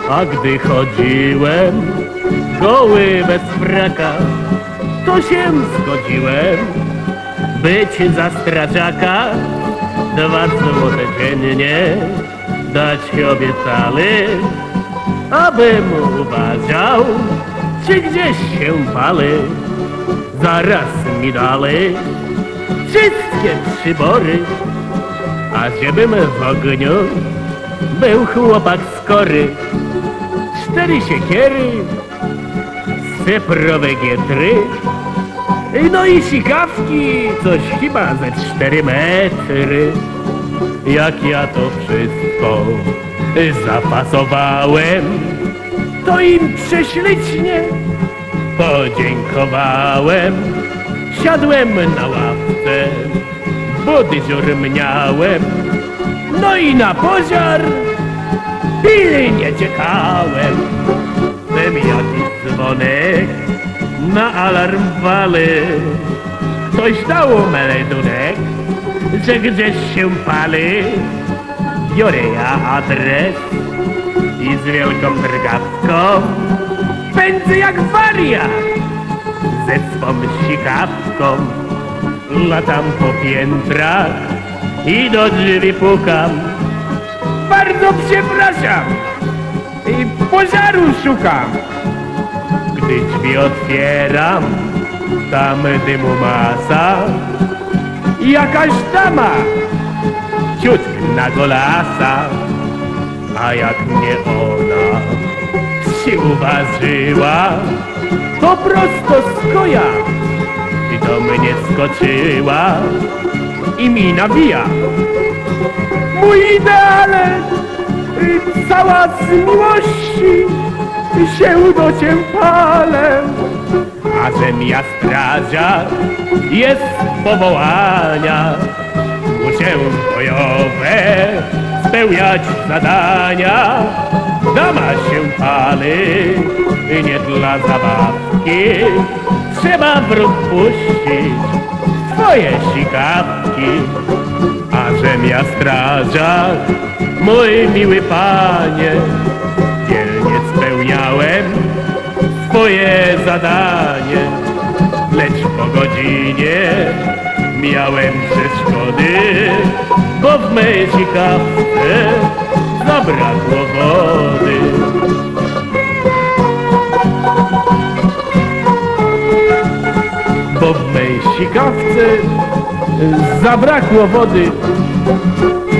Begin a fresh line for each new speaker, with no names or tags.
A gdy chodziłem goły bez fraka, to się zgodziłem być za strażaka. 2 złote dziennie dać obiecali, abym uważał, czy gdzieś się pali. Zaraz mi dali wszystkie przybory, a żebym w ogniu był chłopak skory. 4 siekiery, cyfrowe gietry, no i sikawki, coś chyba ze 4 metry. Jak ja to wszystko zapasowałem, to im prześlicznie podziękowałem. Siadłem na ławce, bo dyżur miałem, no i na pożar pilnie czekałem. Wtem jakiś dzwonek na alarm wali. Ktoś dał meldunek, że gdzieś się pali. Biorę ja adres i z wielką drgawką pędzę jak wariat ze swą sikawką. Latam po piętrach i do drzwi pukam. Bardzo przepraszam, i pożaru szukam. Gdy drzwi otwieram, tam dymu masa. Jakaś dama ciut na golasa. A jak mnie ona przyuważyła, to prosto z koja i do mnie skoczyła i mi nawija: mój ideale, cała z miłości się do cię palę. A żem ja strażak jest powołania, muszę bojowe spełniać zadania. Dama się pali nie dla zabawki, trzeba w ruch puścić swoje sikawki. A żem ja strażak, mój miły panie, dzielnie spełniałem swoje zadanie. Lecz po godzinie miałem przeszkody, bo w mej sikawce zabrakło wody. Bo w mej sikawce zabrakło wody.